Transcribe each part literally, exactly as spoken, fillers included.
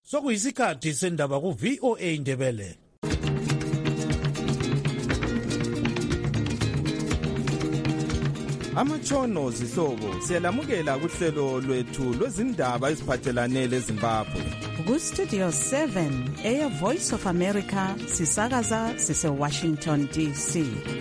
Sokuyisikhathi sendaba ku V O A Ndebele. Amatshono zihlobo siyalamukela kuhlelo lwethu lwezindaba eziphathelane leZimbabwe. Ku Studio seven eya Voice of America sisakaza sise Washington D C.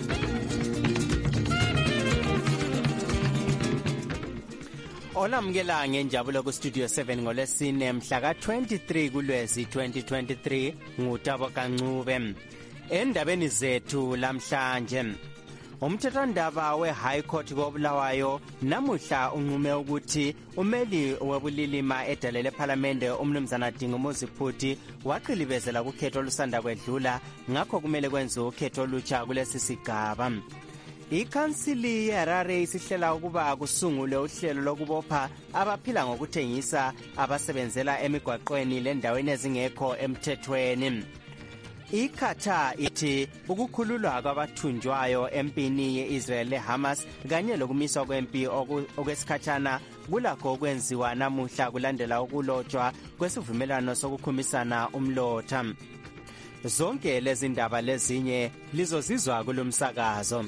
Olamukela ngenjabulo ku Studio seven ngolesine mhla ka twenty-three kuLwezi twenty twenty-three ngutabo kancube. Endabeni zethu lamhlanje umthethwandaba we-High Court koBulawayo namuhla unqume ukuthi umeli webulilima edalele ePhalamende umnumzana Dingumuzi Phuthi waqilibezela kukhetho olusanda kwedlula ngakho kumele kwenziwe ukhetho olutsha kulesi sigaba. Ikhansili yeHarare isihlela ukuba kusungulwe uhlelo lokubopha abaphila ngokuthengisa abasebenzela emigwaqweni lendaweni ezingekho emthethweni. IQatar ithi ukukhululwa kwabathunjwayo empini ye-Israel le-Hamas kanye lokumiswa kwempi okwesikhatshana kulakho okwenziwa namuhla kulandela ukulotshwa kwesivumelwano sokukhumisana umlotha. Zonke lezi ndaba lezinye lizozizwa kulomsakazo.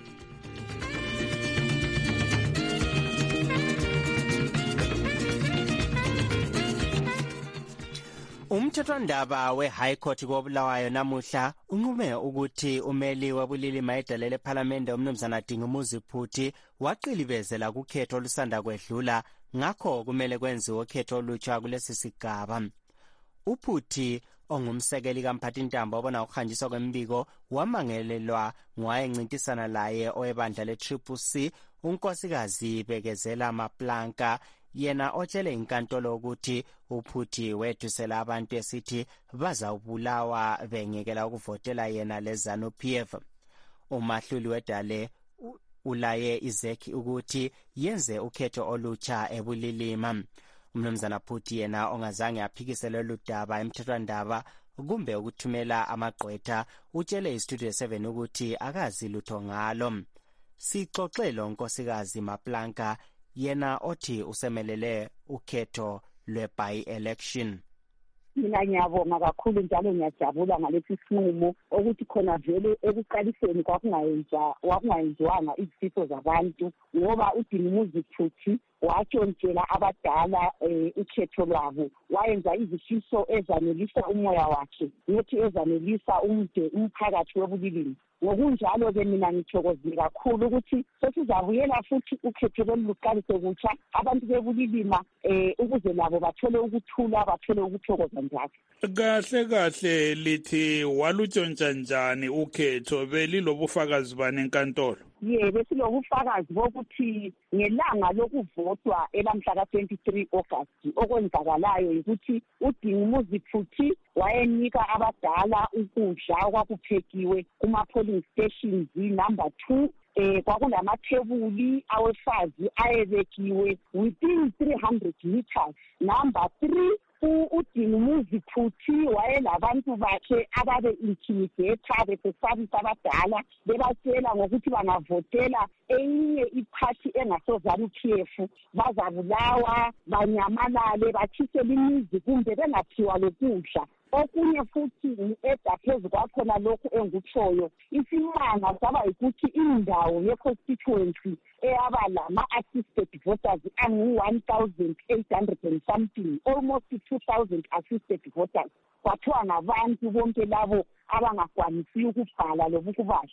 Umthethwandaba we-High Court koBulawayo namuhla unqume ukuthi umeli webulilima edalele ePhalamende umnumzana Dingumuzi Phuthi waqilibezela kukhetho olusanda kwedlula ngakho kumele kwenziwe ukhetho olutsha kulesi sigaba. uPhuthi ongumsekeli kaMphathintambo obona ukuhanjiswa kwembiko wamangelelwa ngowayencintisana laye owebandla le-Triple C unkosikazi Bekezela Maplanka, yena otshele inkantolo ukuthi uPhuthi wethusela abantu esithi bazawubulawa bengekela ukuvotela yena leZanu P F. Umahluli wedale ulaye izekhi ukuthi yenze ukhetho olutsha ebulilima. Umnumzana Phuthi yena ongazange aphikisele oludaba emthethwandaba kumbe ukuthumela amagqwetha utshele iStudio seven ukuthi akazi lutho ngalo. Sixoxelo unkosikazi Maplanka yena othi usemelele ukhetho lwe-by-election. Mina ngiyabonga kakhulu njalo ngiyajabula ngalesi sinqumo ukuthi khona vele ekuqaliseni kwakungayenziwa kwakungayenziwanga izifo zabantu ngoba uDingumuzi Phuthi watshontshela abadala ukhetho lwabo wayenza izifiso ezanelisa umoya wakhe nokuthi ezanelisa umde umphakathi webulilimi. Ngokunjalo-ke mina ngithokozile kakhulu ukuthi sesizabuyela futhi ukhetho loluqalise kutsha abantu bebulilima um ukuze nabo bathole ukuthula bathole ukuthokoza njalo. Kahle kahle lithi walutshontsha njani ukhetho belilobufakazi bani enkantolo? Ye besilobufakazi bokuthi ngelanga lokuvotwa elamhla ka twenty-three August okwenzakalayo ukuthi uDingumuzi Phuthi wayenika abadala ukudla okwakuphekiwe kuma-polling stations number two. Eh kwakulamathebuli awefazi ayebekiwe within three hundred meters. Number three, uDingumuzi Phuthi wayelabantu bakhe ababe intimidate besesabisa abadala bebatshela ngokuthi bangavotela eyinye iphathi engasoZanu P F bazabulawa banyamalale bathisele imizi kumbe bengaphiwa lokudla. Okunye futhi eda phezu kwakhona lokhu engutshoyo isimanga saba ukuthi indawo ye-constituency eyaba lama-assisted voters angu-one thousand eight hundred and something, almost two thousand assisted voters kwathiwa ngabantu bonke labo abangakwanisi ukubhala lokubala.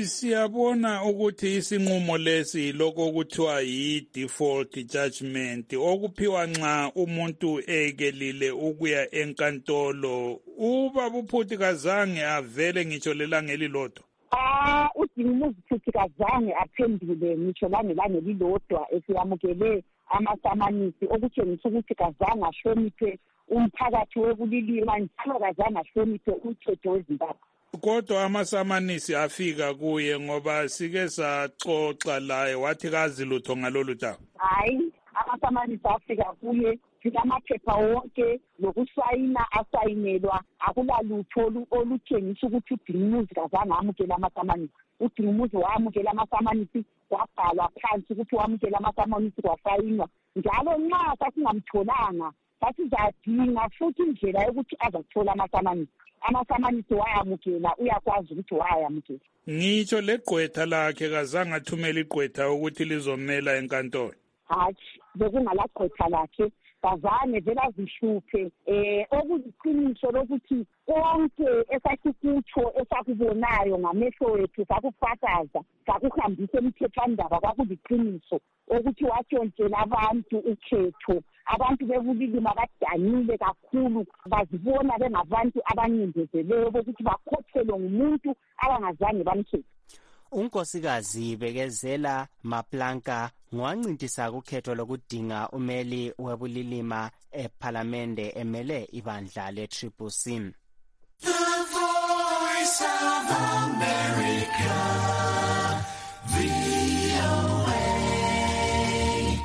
Siyabona ukuthi isinqumo lesi lokho okuthiwa yi-default judgment okuphiwa nxa umuntu ekelile ukuya enkantolo. Ubaba uPhuthi kazange avele ngitsho lelanga elilodwa. Ah uDingumuzi Phuthi kazange aphendule ngitsho langelanga elilodwa esiyamukele amasamanisi okutshengisa ukuthi kazange ahloniphe umphakathi webulilima njalo kazange ahloniphe umthetho weZimbabwe. Kodwa amasamanisi afika kuye ngoba sike saxoxa laye wathi kazi lutho ngalolu daba. Hayi amasamanisi afika kuye sinamaphepha wonke lokusayina asayinelwa akulalutho olutshengisa ukuthi uDingumuzi kazange amukela amasamanisi. uDingumuzi wamukela amasamanisi kwabhalwa phansi ukuthi wamukela amasamanisi kwasayinwa njalo nxa sasingamtholanga sasizadinga futhi indlela yokuthi azathola amasamanisi amasamanisi wayamukela uyakwazi ukuthi wayamukela. Ngitsho legqwetha lakhe kazange athumela igqwetha ukuthi lizomela enkantolo. Hatshi bekungalagqwetha lakhe kazange vela zihluphe eh okuyiqiniso lokuthi konke esasikutsho esakubonayo ngamehlo wethu sakufakaza sakuhambisa emthethwandaba kwakuliqiniso ukuthi watshontshela abantu ukhetho abantu bebulilima badanile kakhulu bazibona bengabantu abanyindezeleyo ukuthi bakhothelwe ngumuntu abangazange bamkhethe. Unkosikazi Bekezela Maplanka ngwancintisa kukhetho lokudinga umeli webulilima ePhalamende emele ibandla le-Triple C. The Voice of America, V O A.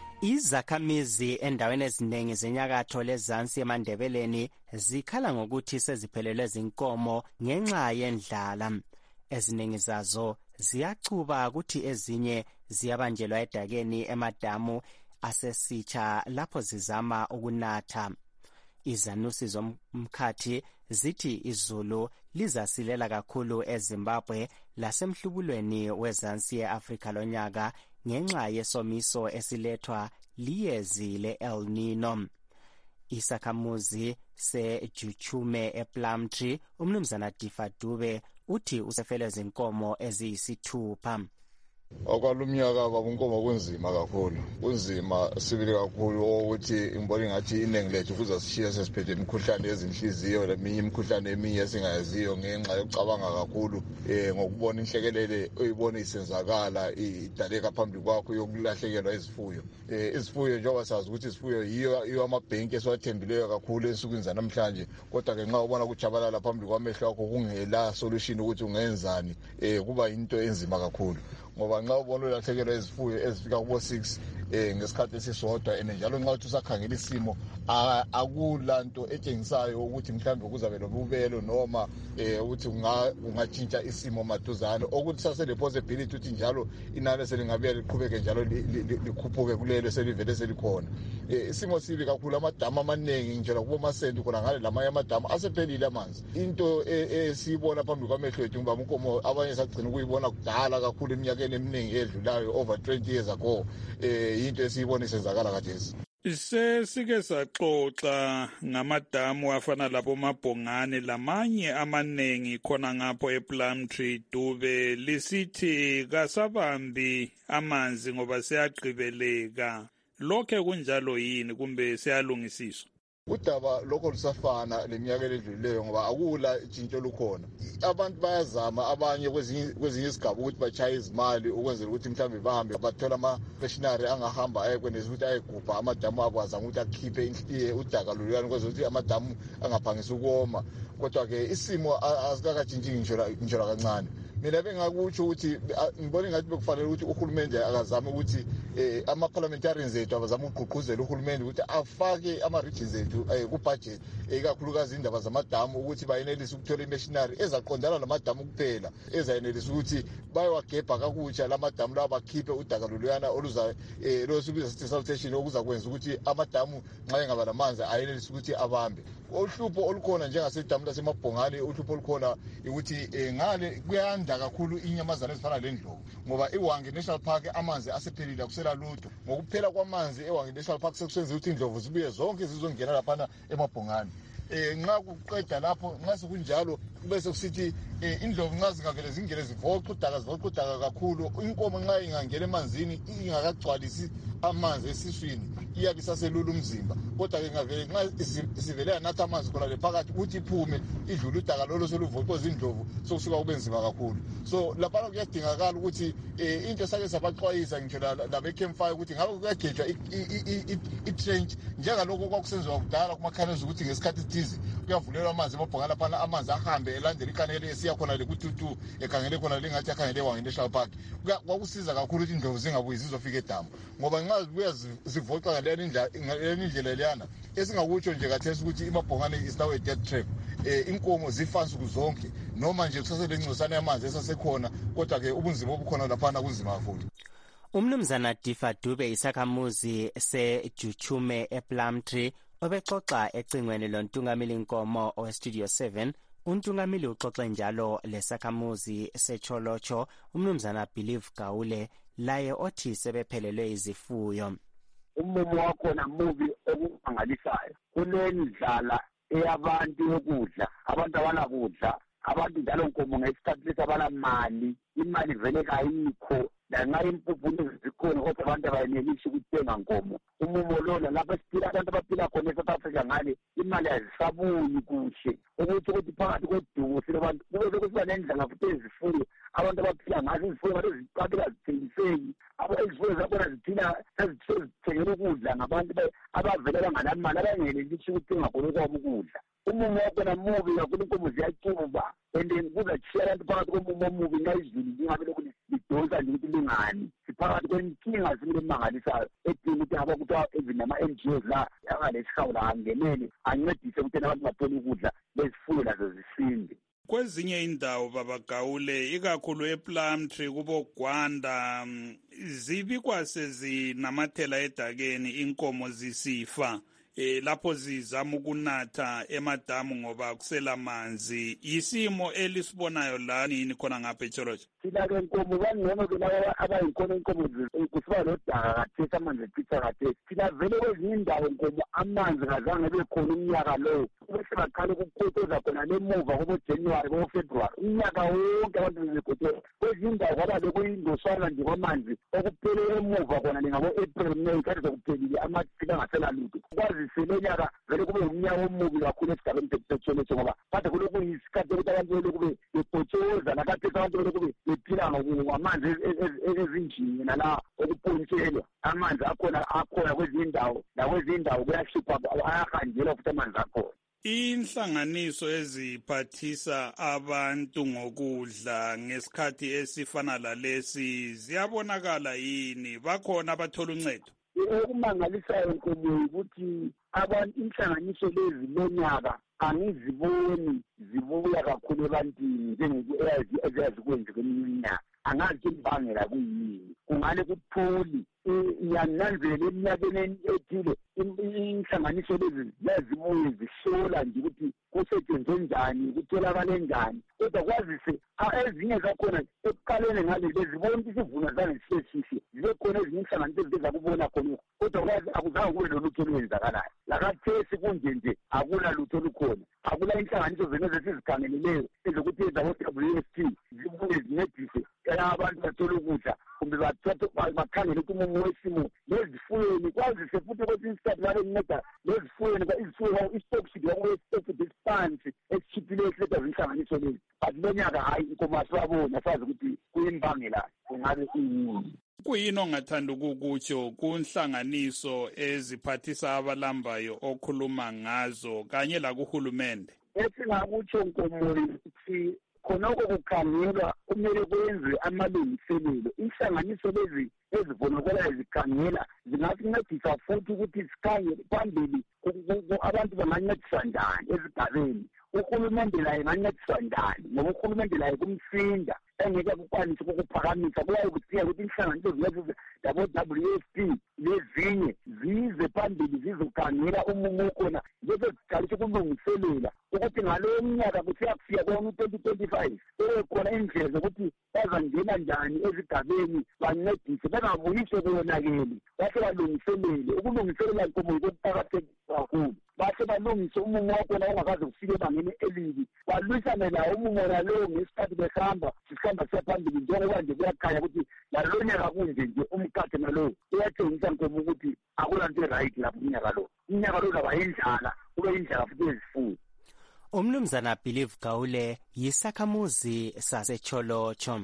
Izakhamizi endaweni eziningi zenyakatho lezansi eMandebeleni zikhala ngokuthi seziphelelwe zinkomo ngenxa yendlala. Eziningi zazo ziyachuba ukuthi ezinye ziyabanjelwa edakeni emadamu asesitsha lapho zizama ukunatha. Izanusi zomkhathi zithi izulu lizasilela kakhulu eZimbabwe lasemhlubulweni wezansi ye-Afrika lonyaka ngenxa yesomiso esilethwa liyezi le-El Nino. Isakhamuzi seJuchume ePlumtree umnumzana Difa Dube uthi usefele zinkomo eziyisithupha. Okwalumnyaka babunkomo kunzima kakhulu kunzima sibili kakhulu ukuthi ngibona ngathi iningi lethu kuzasishiya sesiphethe imikhuhlane yezinhliziyo leminye imikhuhlane eminye singayaziyo ngenxa yokucabanga kakhulu eh ngokubona inhlekelele oyibona isenzakala idaleka phambili kwakho yokulahlekelwa izifuyo. Eh izifuyo njengoba sazi ukuthi izifuyo yiyo iyo amabhenki esiwathembileyo kakhulu ensukwini zanamhlanje, kodwa ke nxa ubona kujabalala phambili kwamehlo akho kungela solution ukuthi ungenzani eh kuba into enzima kakhulu. Ngoba nxa ubona ulahlekelwa izifuyo ezifika kubo six eh ngesikhathi esisodwa ene njalo nxa uthi usakhangela isimo akulanto etshengisayo ukuthi mhlambe kuzabe lobubelo noma eh ukuthi ungatshintsha isimo maduzane ukuthi sasele possibility ukuthi njalo inani selingabuya liqhubeke njalo likhuphuke kulelo selivele selikhona. Eh isimo sibi kakhulu amadamu amaningi njalo kubo masenti khona ngale lamanye amadamu asephelile amanzi. Into esiyibona phambili kwamehlo ethu ngoba unkomo abanye sagcina ukuyibona kudala kakhulu eminyakeni eminingi edlulayo over twenty years ago eh into esiyibona isenzakala khathesi. Sesike saxoxa ngamadamu afana labo Mabhongane lamanye amanengi khona ngapho ePlumtree Dube lisithi kasabambi amanzi ngoba seyagqibeleka. Lokho kunjalo yini kumbe seyalungisiswa? Udaba lokho lusafana leminyaka edlulileyo ngoba akula itshintsho lukhona. Abantu bayazama abanye kwezinye kwezinye izigaba ukuthi bachaye izimali ukwenzela ukuthi mhlambe bahambe bathola ama machinery angahamba ayekwenza ukuthi ayegubha amadamu abo azama ukuthi akhiphe inhliye udaka loluyana kwenza ukuthi amadamu angaphangisa ukoma. Kodwa ke isimo asikakatshintshi ngishora ngishora kancane. Mina bengakutsho ukuthi ngibona ngathi bekufanele ukuthi uhulumende akazama ukuthi ama parliamentarians ethu abazama ukuqhuquzela uhulumende ukuthi afake ama regions ethu ku budget ikakhulukazi indaba zamadamu ukuthi bayenelise ukuthola imachinery ezaqondana namadamu kuphela ezayenelisa ukuthi bayowagebha kakutsha lamadamu lawo bakhiphe udaka loluyana oluza losubiza sithi sanitation okuzakwenza ukuthi amadamu nxa engaba namanzi ayenelise ukuthi abambe. Uhlupho olukhona njengasedamu laseMabhongane uhlupho olukhona ukuthi ngale kuyanda kakhulu inyamazana ezifana lendlovu ngoba iWange National Park amanzi asephelile kusela lutho. Ngokuphela kwamanzi eWange National Park sekusenza ukuthi indlovu zibuye zonke zizongena lapha eMabhongane. Eh nxa kuqeda lapho nxa sekunjalo bese kusithi indlovu nxa zingavele zingene zivoqa udaka zivoqa udaka kakhulu inkomo nxa ingangena emanzini ingakagcwalisi amanzi esiswini iyabe isaselula umzimba, kodwa ke ngavele nxa isivele yanatha amanzi khona lephakathi ukuthi iphume idlule udaka lolo soluvoqwa izindlovu sokusuka kube nzima kakhulu. So lapha kuyadingakala ukuthi into sake sabaxwayisa ngitsho labe campfire ukuthi ngabe kuyagejwa i-trench njengalokho kwakusenziwa kudala kumakhanezi ukuthi ngesikhathi thizi kuyavulelwa amanzi eMabhongane lapha amanzi ahambe elandela ikhanele esiya khona lekututu ekhangele khona lengathi akhangele eWange National Park. Kwakusiza kakhulu ukuthi indlovu zingabuyi zizofika edamu ngoba nxa zibuya zivoqa ngale indlela leyana esingakutsho nje kathesi ukuthi iMabhongane is now a death trap. Eh inkomo zifansi kuzonke noma nje kusasele ngcosana yamanzi esasekhona, kodwa ke ubunzima obukhona lapha kunzima kakhulu. Umnumzana Difa Dube isakhamuzi seJuchume ePlumtree Obexoxa ecingweni lontungamili Nkomo owestudio seven, untungamili uxoxe njalo lesakhamuzi seCholocho umnumzana Believe Gaule laye othi sebephelelwe izifuyo. Umumo wakhona mubi okumangalisayo. Kunendlala eyabantu yokudla, abantu abanakudla, abantu njalo Nkomo ngesikhathi lesabalamali, imali vele kayikho. Lanxa impuphu zikhona kodwa abantu abayenelisi ukuthenga Nkomo. Umumo lona lapho siphila abantu abaphila khona eSouth Africa ngale imali azisabuyi kuhle. Ukuthi ukuthi phakathi kwedumo silabantu kube sekuba nendlela futhi ezifuyo abantu abaphila ngazo izifuyo ngazo ziqabela zithengiseki. Abo izifuyo zakhona ziphila sezithengela ukudla ngabantu abavela banganamali abangenelisi ukuthenga khona kwabo ukudla. Umumo wakhona mubi kakhulu, Inkomo ziyacuba and kuzachiya abantu phakathi komumo omubi ngayizulu lingabe lokhu lidonsa nje ukuthi lingani. Siphakathi kwenkinga simangalisayo edinga ukuthi aba kuthiwa even nama-N G Os la angalesihawula angenele ancedise ukuthi abantu bathole ukudla bezifuyo lazo zisinde. Kwezinye indawo Baba Gaule ikakhulu ePlumtree kubo Gwanda zibikwa sezinamathela edakeni inkomo zisifa. Eh lapho zizama ukunatha emadamu ngoba kusela manzi. Isimo elisibonayo la nini khona ngapha eCholocho? Thina ke Nkomo bangcono ke laba abayinkomo inkomo kusiba lodaka kathesa amanzi echitha kathesa. Thina vele kwezinye indawo Nkomo amanzi kazange bekhona umnyaka lo. Bese baqala ukukhotoza khona lemuva kubo January kubo February. Umnyaka wonke abantu bezikhotoza. Kwezinye indawo kwaba lokuyindosana nje kwamanzi okuphelele emuva khona ngabo April May kade sokuphelile amathila ngasela lutho. Silenyaka vele kube umnyaka omubi kakhulu esigabeni seCholocho ngoba kade kulokhu yisikhathi ukuthi abantu vele kube bepotshoza nakade abantu vele kube bephila ngamanzi ezinjini nala okupontshelwa. Amanzi akhona akhona kwezinye indawo nakwezinye indawo kuyahlupha ayahanjelwa futhi amanzi akhona. Inhlanganiso eziphathisa abantu ngokudla ngesikhathi esifana lalesi ziyabonakala yini? Bakhona abathola uncedo? Okumangalisayo Nkomo ukuthi abantu inhlanganiso lezi lonyaka angiziboni zibuya kakhulu ebantwini njengokuyazi ezazikwenza kweminye iminyaka. Angazi imbangela kuyini. Kungale kuthuli ngiyananzela eminyakeni ethile inhlanganiso lezi yazibuye zihlola nje ukuthi kusetshenzwe njani, kutholakale njani. Kodwa kwazise ezinye zakhona ekuqaleni ngale bezibona ukuthi isivuno zange sisesihle. Zibe khona ezinye inhlanganiso eziveza kubona khona. Kodwa kwazi akuzange kube lolutho olwenzakalayo. Lakathesi kunje nje akula lutho olukhona. Akula inhlanganiso zena zesizikhangeleleyo ezokuthi ezabo-W F P zibuye zincedise abantu bathole ukudla kumbe bakhangele ukuthi umumo wesimo lezifuyweni. Kwazise futhi kwesinye isikhathi babe nceda lezifuyweni izifuyo i-stock yakube i-stock distance esishiphileyo esiledwa zinhlanganiso lezi. But lonyaka hayi Nkomo asibabona sazi ukuthi kuyimbangela kungabe iyini. Kuyini ongathanda ukukutsho kunhlanganiso eziphathisa abalambayo okhuluma ngazo kanye lakuhulumende? Esingakutsho Nkomo ukuthi khonoko kukhangelwa kumele kwenziwe amalungiselelo. Inhlanganiso lezi ezibonakalayo zikhangela zingasincedisa futhi ukuthi sikhangele phambili abantu bangancediswa njani ezigabeni. Uhulumende laye ngancediswa njani ngoba uhulumende laye kumsinda engeke kukwanise ukuphakamisa. Kuyaye kuthiya ukuthi inhlanganiso zilezi zabo-W F P lezinye zize phambili zizokhangela umumo okhona bese ziqalise ukulungiselela ukuthi ngalowo mnyaka kuthiya kufika kona u-twenty twenty-five kube khona indlela zokuthi bazangena njani ezigabeni bancedise bengabuyise konakele bahle balungiselele. Ukulungiselela Nkomo yikuqakathekile kakhulu. Bahle balungise umumo wakhona ongakaze kufike ebangeni elibi. Balwisane lawo umumo nalowo ngesikhathi behamba sihamba siyaphambili njengoba nje kuyakhanya ukuthi lalonyaka kunje nje umkakhe nalowo uyatshengisa Nkomo ukuthi akulanto right lapho umnyaka lo. Umnyaka lo uzaba yindlala kube yindlala futhi yezifuyo. Umnumzana Believe Gaule yisakhamuzi saseCholocho.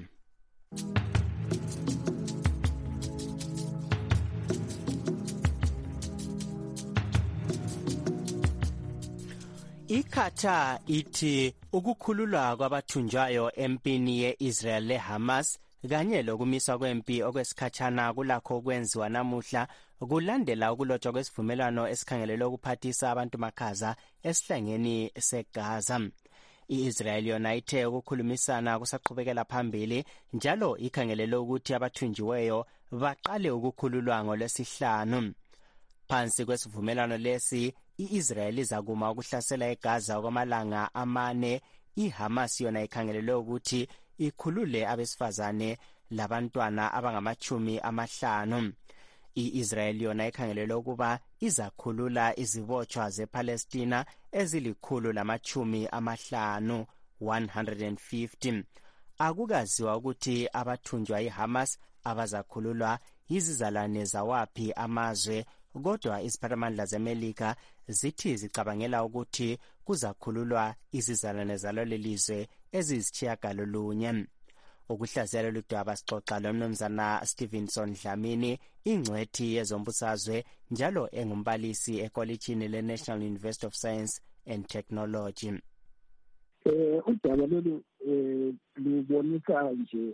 Ikhatha ithi ukukhululwa kwabathunjwayo empini ye-Israel le-Hamas kanye lokumiswa kwempi okwesikhatshana kulakho kwenziwa namuhla kulandela ukulotshwa kwesivumelwano esikhangelelwe ukuphathisa abantu makhaza esihlangeni seGaza. I-Israel yona ithe ukukhulumisana kusaqhubekela phambili njalo ikhangelelwe ukuthi abathunjiweyo baqale ukukhululwa ngolwesihlanu. Phansi kwesivumelwano lesi i-Israel izakuma ukuhlasela eGaza kwamalanga amane, iHamas yona ikhangelelwe ukuthi ikhulule abesifazane labantwana abangamachumi amahlanu. I-Israel yona ikhangelelwe ukuba izakhulula izibotshwa zePalestina ezilikhulu lamachumi amahlanu one hundred fifty. Akukaziwa ukuthi abathunjwa iHamas abazakhululwa yizizalwane zawaphi amazwe, kodwa iziphathamandla zeMelika zithi zicabangela ukuthi kuzakhululwa izizalwane zalolu lizwe eziyisitshiyagalolunye. Ukuhlaziya ludaba sixoxa lomnumzana Stevenson Dlamini, ingcwethi yezombusazwe njalo engumbalisi ekolitshini le-National University of Science and Technology. Eh udaba lolu eh lubonisa nje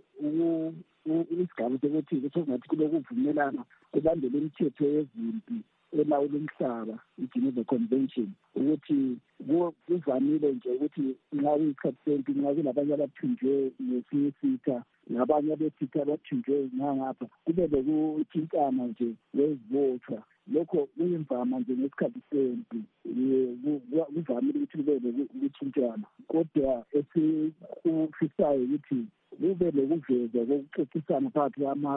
isigaba sokuthi kusengathi kulokuvumelana kubandela imithetho yezimpi elawula umhlaba, i-Geneva Convention, ukuthi kuvamile nje ukuthi nxa isikhathi sempi nxa kulabanye abathunjwe ngesinye isitha nabanye abesitha abathunjwe ngangapha kube lokuthintana nje wezibotshwa. Lokho kuyimvama nje ngesikhathi sempi, kuvamile ukuthi kube lokuthintana, kodwa esikufisayo ukuthi kube lokuvezwa kokuxoxisana phakathi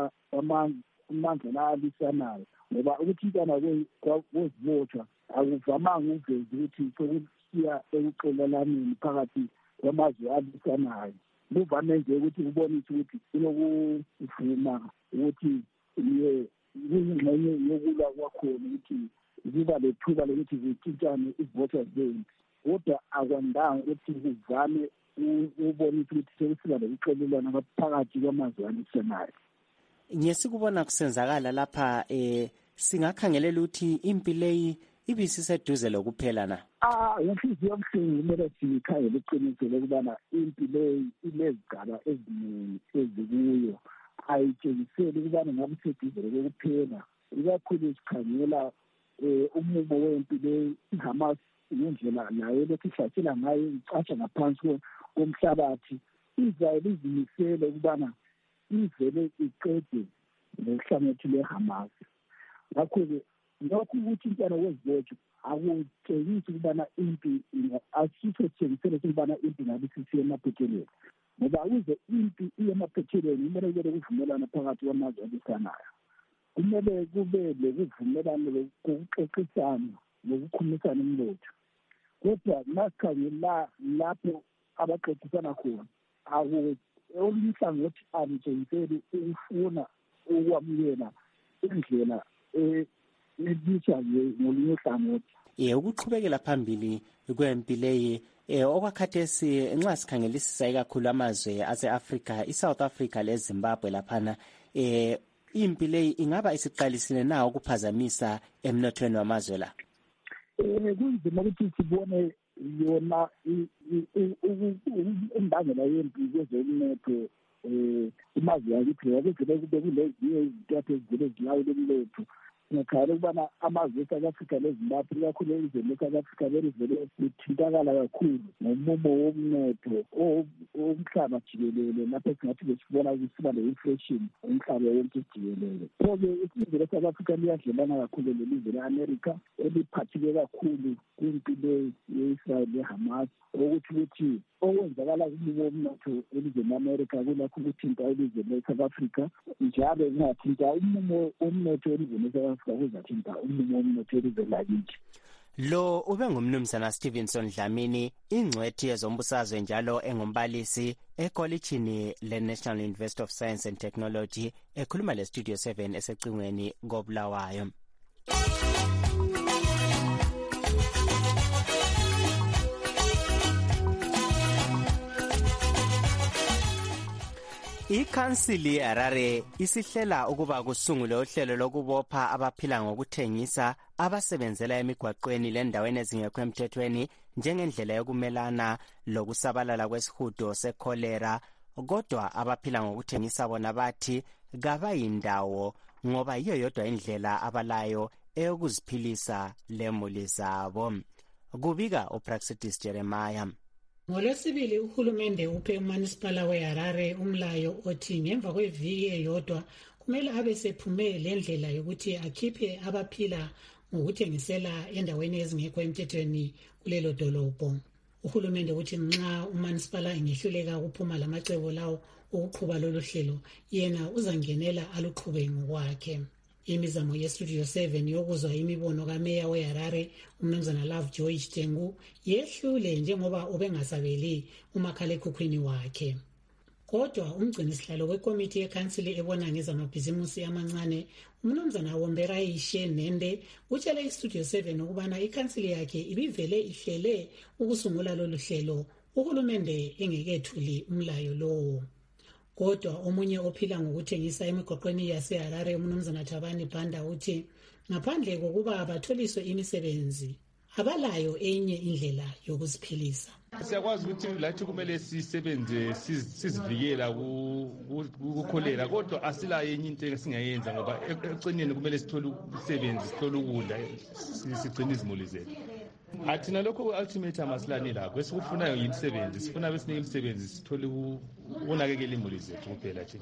kwamandla la-alisanayo, ngoba ukuthintana kwezibotshwa akuvamanga ukuveza ukuthi sokusiya ekuxolelaneni phakathi kwamazwe alisanayo. Kuvame nje ukuthi kubonise ukuthi kunokuvuma ukuthi kuyingxenye yokulwa kwakhona ukuthi ziba lethuba lokuthi zithintane izibotshwa zempi, kodwa akwandanga ukuthi kuvame ubonisa ukuthi sekusiba lokuxolelana phakathi kwamazwe alisanayo. Ngesikubona kusenzakala lapha eh singakhangelela ukuthi impi leyi ibisiseduze lokuphela na. Ah, inhliziyo yomhlungu kumele sikhangele iqiniso lokubana impi leyi inezigaba eziningi ezikuyo, ayitshengiseli ukubana ngabe seduze lokuphela. Ikakhulu sikhangela umumo wempi leyi, iHamas ngendlela nayo lokhu ihlasela ngayo icasha ngaphansi komhlabathi, Israel izimisele ukubana ivele iqede ngohlangothi lweHamas. Ngakho-ke lokhu ukuthintana kwezibotshwa akutshengisi ukubana impi, asiso sitshengiselo sokubana impi ngabe sisiye emaphethelweni, ngoba ukuze impi iye emaphethelweni kumele kube kuvumelana phakathi kwamazwe alisanayo. Kumele kube lokuvumelana kokuxoxisana nokukhulumisana umnotho, kodwa masikhangela lapho abaxoxisana khona olunye uhlangothi alitshengiseli ukufuna ukwamukela indlela ebisha ngolunye uhlangothi. Eh ukuqhubekela phambili kwempi leyi eh okwakhathesi nxa sikhangelisisa ikakhulu amazwe ase-Africa, i-South Africa le-Zimbabwe laphana, eh impi leyi ingaba isiqalisile na ukuphazamisa emnothweni wamazwe la? Eh kunzima ukuthi sibone yona imbangela yempi kwezomnotho um imazwe yakithi yakuvele kube kulezinye izintathu ezivele zilawula umnotho. Ngiyakhala ukubana amazwe e-South Africa leZimbabwe ikakhulu elizweni le-South Africa belivele lithintakala kakhulu ngomumo womnotho omhlaba jikelele, lapho singathi besibona ukusiba le-inflation umhlaba wonke jikelele. Pho-ke ilizwe le-South Africa liyadlelana kakhulu lelizwe le-America eliphatheke kakhulu kwimpi le ye-Israel le-Hamas, ukuthi ukuthi okwenzakala kumumo womnotho elizweni le-America kulakho ukuthinta ilizwe le-South Africa, njalo kungathinta umumo womnotho elizweni le-South Africa kuzathinta umumo womnotho elizweni lakithi. Lo ube ngumnumzana Stevenson Dlamini, ingcwethi yezombusazwe njalo engumbalisi ekolitshini le-National University of Science and Technology, ekhuluma le-Studio seven esecingweni koBulawayo. Ikhansili yeHarare isihlela ukuba kusungulwe uhlelo lokubopha abaphila ngokuthengisa abasebenzela emigwaqweni lendaweni ezingekho emthethweni njengendlela yokumelana lokusabalala kwesihudo sekholera, kodwa abaphila ngokuthengisa bona bathi kabayindawo ngoba yiyo yodwa indlela abalayo eyokuziphilisa lemuli zabo. Kubika uPraxidis Jeremiah. NgoLwesibili uhulumende uphe uMunicipal weHarare umlayo othi ngemva kweviki eyodwa kumele abe sephume lendlela yokuthi akhiphe abaphila ngokuthengisela endaweni ezingekho emthethweni kulelo dolobho. Uhulumende uthi nxa umanisipala engehluleka ukuphuma lamacebo lawo ukuqhuba lolu hlelo, yena uzangenela aluqhube ngokwakhe. Imizamo yestudio seven yokuzwa imibono kameya weHarare umnumzana Lovejoy Tengu yehlule njengoba ubengasabeli umakhalekhukhwini wakhe. Kodwa umgcinisihlalo wekomiti yekhansili ebona ngezamabhizimusi amancane umnumzana Wombera Ishe Nende utshele istudio seven ukubana ikhansili yakhe ibivele ihlele ukusungula lolu hlelo uhulumende engekethuli umlayo lowo. Kodwa omunye ophila ngokuthengisa emigoqweni yaseHarare umnumzana Thabani Banda uthi ngaphandle kokuba batholiswe imisebenzi abalayo enye indlela yokuziphilisa. Siyakwazi ukuthi lathi kumele sisebenze sizivikela ukukholera, kodwa asilayo enye into esingayenza ngoba ecineni kumele sithole umsebenzi, sithole ukudla, sigcine izimuli zethu. Athina lokho ultimate masilani lakho esikufunayo yimisebenzi, sifuna besinike imisebenzi sithole ukunakekela imuli zethu kuphela nje.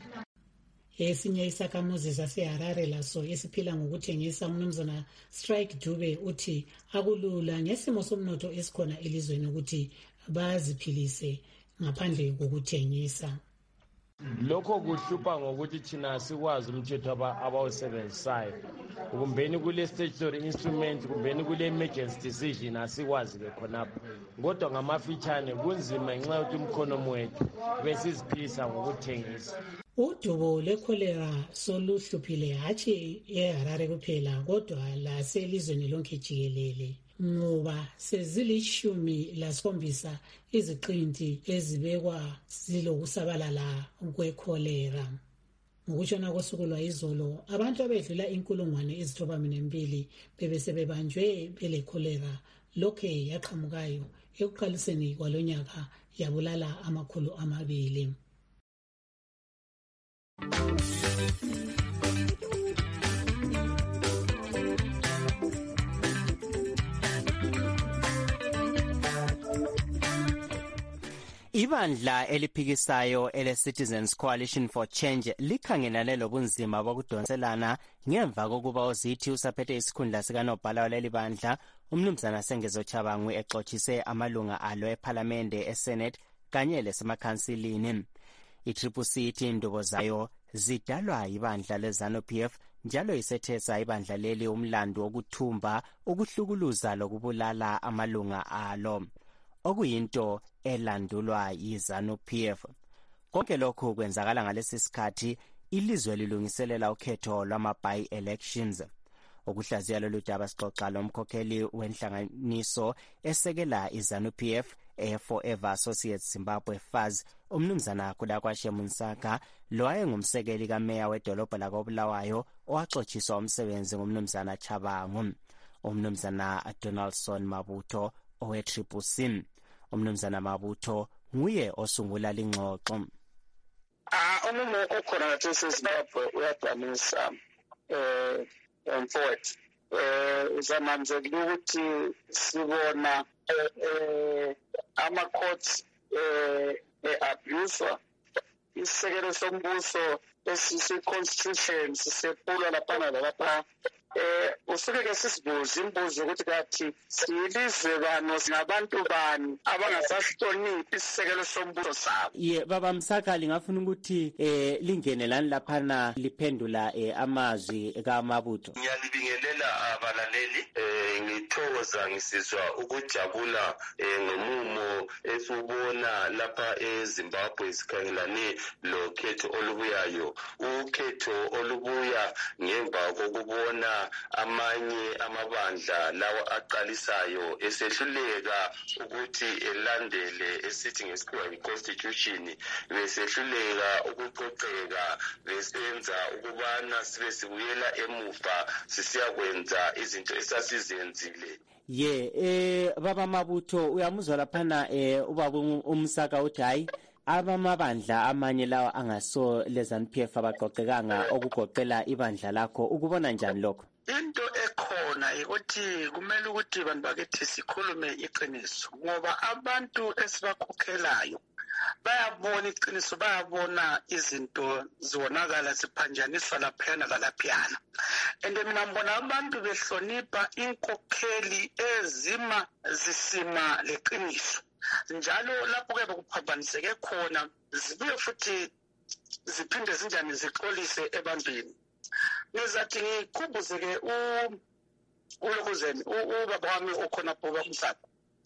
Esinye isakhamuzi saseHarare laso esiphila ngokuthengisa umnumzana Strike Dube uthi akulula ngesimo somnotho esikhona elizweni ukuthi baziphilise ngaphandle kokuthengisa. Lokho kuhlupha ngokuthi thina sikwazi umthetho abawusebenzisayo, kumbeni kule statutory instrument, kumbeni kule emergency decision asikwazi ke khonapho, kodwa ngamafitshane kunzima ngenxa yokuthi umkhonomi wethu besiziphilisa ngokuthengisa. Udubo lwekholera soluhluphile hatshi eHarare kuphela kodwa laselizweni lonke jikelele, ngoba sezilishumi lasikhombisa iziqinti ezibekwa zilokusabalala kwekholera. Ngokutshona kosuku lwayizolo abantu abedlula inkulungwane ezithobamine mbili bebesebebanjwe belekholera lokhe yaqhamukayo ekuqaliseni kwalonyaka yabulala amakhulu amabili. Ibandla eliphikisayo ele Citizens Coalition for Change likhangelane lobunzima bokudonselana ngemva kokuba uzithi usaphethe isikhundla sikanobhala waleli bandla umnumzana Sengezo Chabangu exoxise amalunga alo eParliament eSenate kanye lesemakhansilini. I-Triple C ithi indubo zayo zidalwa ibandla leZANU-P F njalo isethesa ibandla leli umlando wokuthumba, ukuhlukuluza lokubulala amalunga alo, okuyinto elandulwa yiZANU-P F. Konke lokhu kwenzakala ngalesi sikhathi ilizwe lilungiselela ukhetho lwama-by-elections. Okuhlaziya lolu daba sixoxa lomkhokheli wenhlanganiso esekela iZANU-P F e-Forever Associates Zimbabwe F A Z umnumzana Kulakwashe Munsaka, lo wayengumsekeli kameya wedolobha lakoBulawayo owaxotshiswa umsebenzi ngumnumzana Chabangu. Umnumzana Donaldson Mabutho owe-Triple C. Umnumzana Mabutho nguye osungula lingxoxo. Ah, umumo okhona ngathi eZimbabwe uyadanisa eh emfowethu. Eh uzamamzela ukuthi sibona eh ama courts eh abuse isekelo sombuso esise constitution sisephula lapha lapha. Eh usuke ke sisibuza imbuzo ukuthi kathi silizwe bano sinabantu bani abangasahloniphi isisekelo sombuso sabo. Ye baba Msaka lingafuna ukuthi eh lingene lani laphana liphendula eh, amazwi kaMabutho. Ngiyalibingelela abalaleli, eh ngithokoza ngisizwa ukujabula eh, ngomumo esubona lapha eZimbabwe sikhangelane lokhetho olubuyayo, ukhetho olubuya ngemva kokubona amanye amabandla lawa aqalisayo esehluleka ukuthi elandele esithi ngesikhuwa iconstitution, besehluleka ukuqoqeka, besenza ukubana sibe sibuyela emuva sisiyakwenza izinto esasizenzile. Ye eh baba Mabutho uyamuzwa laphana eh ubaba uMsaka uthi hayi abamabandla amanye lawa angaso leZANU-P F abaqoqekanga okugoqela ibandla lakho, ukubona njani lokho? Into ekhona ukuthi kumele ukuthi abantu bakithi sikhulume iqiniso, ngoba abantu esibakhokhelayo bayabona iqiniso, bayabona izinto zibonakala ziphanjaniswa laphiyana lalaphiyana. And mina ngibona abantu behlonipha inkokheli ezima zisima leqiniso. Njalo lapho ke bekuphambaniseke khona zibuye futhi ziphinde zinjani zixolise ebantwini. Ngizathi ngikhumbuze ke u ulokuzeni ubaba wami okhona bhoba kumhlaba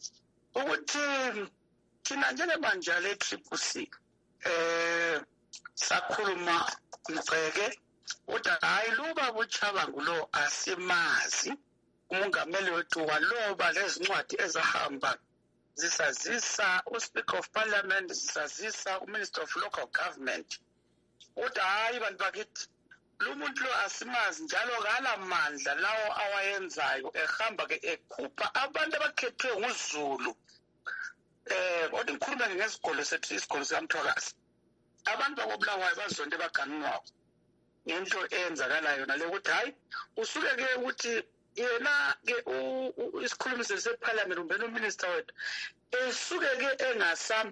ukuthi thina njengemanje le triple C eh sakhuluma ngiceke ukuthi hayi luba buchabangu lo asimazi umongameli wethu waloba lezincwadi ezahamba zisazisa uSpeaker of Parliament, zisazisa uMinister of Local Government ukuthi hayi bantu bakithi lo muntu lo asimazi njalo kala mandla lawo awayenzayo ehamba ke ekhupha abantu abakhethwe nguZulu. Eh kodwa ngikhuluma ngesikole sethu isikole samthwakazi. Abantu abobulawayo bazonke baganunwa ngento eyenzakalayo nale ukuthi hayi usuke ke ukuthi yena ke isikhulumi seParliament umbe noMinister wethu esuke ke engasam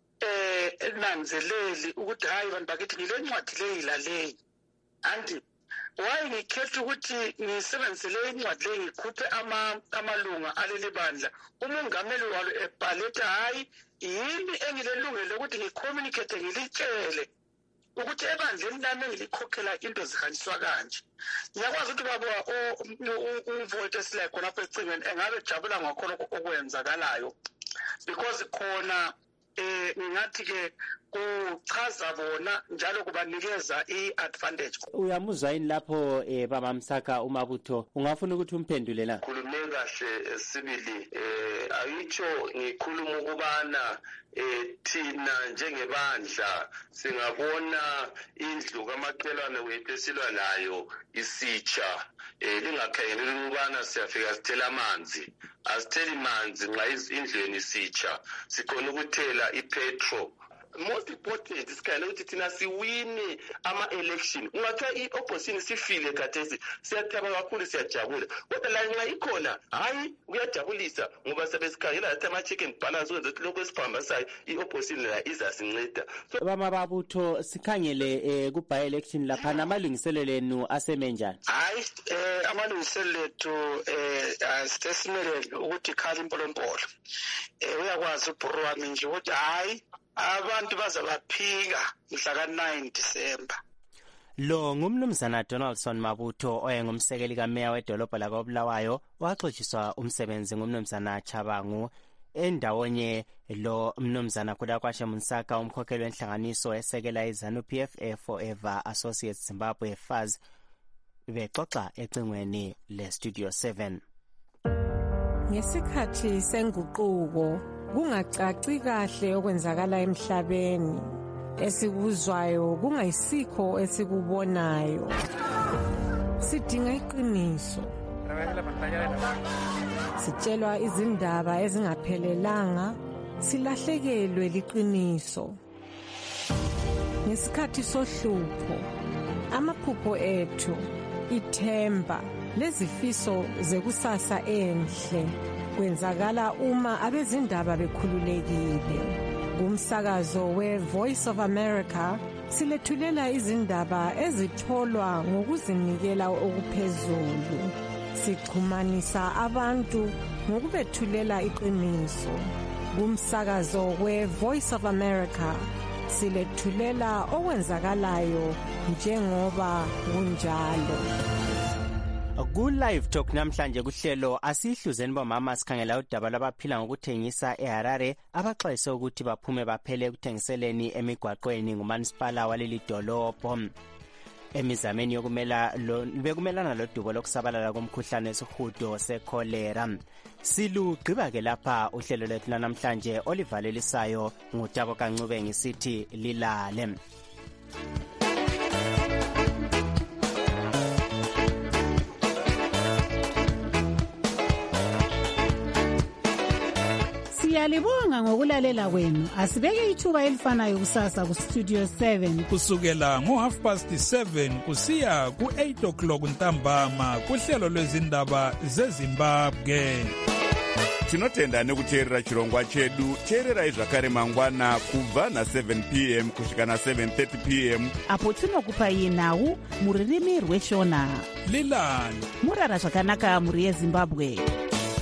eh enanzeleli ukuthi hayi bantu bakithi ngile ncwadi leyilaleli anti why ngikhetha ukuthi ngisebenzise le ncwadi le ngikhuphe ama amalunga aleli bandla umongameli walo ebhaletha hayi yini engilelungelo ukuthi ngicommunicate ngilitshele ukuthi ebandleni lami ngilikhokhela into zihanjiswa kanje. Ngiyakwazi ukuthi baba umvote esile khona apha ecingweni engabe jabula ngakhona okwenzakalayo because khona eh ngathi ke kuchaza bona njalo kubanikeza iadvantage. Uyamuzwa yini lapho eh baba Msaka uMabutho ungafuna ukuthi umphendule la? Khulume kahle sibili eh ayitsho ngikhuluma ukubana eh thina njengebandla singabona indlu kaMaqhelwane wethu esilwa nayo isitsha eh lingakhayeleli ukubana siyafika sithela amanzi asitheli manzi nxa indlweni isitsha sikhona ukuthela ipetrol. Most important isikhala ukuthi thina siwine ama-election ungathiwa i-opposition sifile khathesi siyathaba kakhulu siyajabula kodwa la nxa ikhona hayi kuyajabulisa ngoba sebesikhangela lathi ama-check and balance ukwenza ukuthi lokhu esiphambasayo i-opposition la izasinceda. Bamabutho sikhangele ku-by election laphana amalungiselelo enu aseme njani? Hayi eh amalungiselelo ethu eh sitesimele ukuthi khala impolompolo eh uyakwazi ubhuru wami nje ukuthi hayi abantu bazabaphika mhla ka nine December. Lo ngumnumzana Donaldson Mabutho oyengumsekeli kameya wedolobha lakoBulawayo waxoxiswa umsebenzi ngumnumzana Chabangu endawonye lo mnumzana Kudakwashe Msaka umkhokheli wenhlanganiso esekela iZANU P F A Forever Associates Zimbabwe F A Z bexoxa ecingweni le Studio seven. Ngesikhathi senguquko kungacaci kahle okwenzakala emhlabeni esikuzwayo kungayisikho esikubonayo sidinga iqiniso sitshelwa izindaba ezingaphelelanga silahlekelwe liqiniso ngesikhathi sohlupho amaphupho ethu ithemba lezifiso zekusasa enhle kwenzakala uma abezindaba bekhululekile. Kumsakazo we-Voice of America silethulela izindaba ezitholwa ngokuzinikela okuphezulu. Sichumanisa abantu ngokubethulela iqiniso. Kumsakazo we-Voice of America silethulela okwenzakalayo njengoba kunjalo. Ku live talk namhlanje kuhlelo asihluzeni bomama sikhangela udaba labaphila ngokuthengisa eHarare abaxwayise ukuthi baphume baphele ukuthengiseleni emigwaqweni ngumanisipala waleli dolobho. Emizameni yokumela lo bekumelana lodubo lokusabalala komkhuhlane wesihudo secholera. Silugqiba ke lapha uhlelo lethu namhlanje olivalelisayo ngutabo kancube ngisithi lilale. Siyalibonga ngokulalela kwenu. Asibeke ithuba elifanayo kusasa ku Studio seven kusukela ngo half past seven kusiya ku eight o'clock ntambama kuhlelo lwezindaba zeZimbabwe. tinotenda nekuteerera chirongwa chedu. teererai zvakare mangwana kubva na-seven p m kusvika na-seven thirty p m apo tinokupai nhau muririmi rweshona. lilani murara zvakanaka muri yezimbabwe.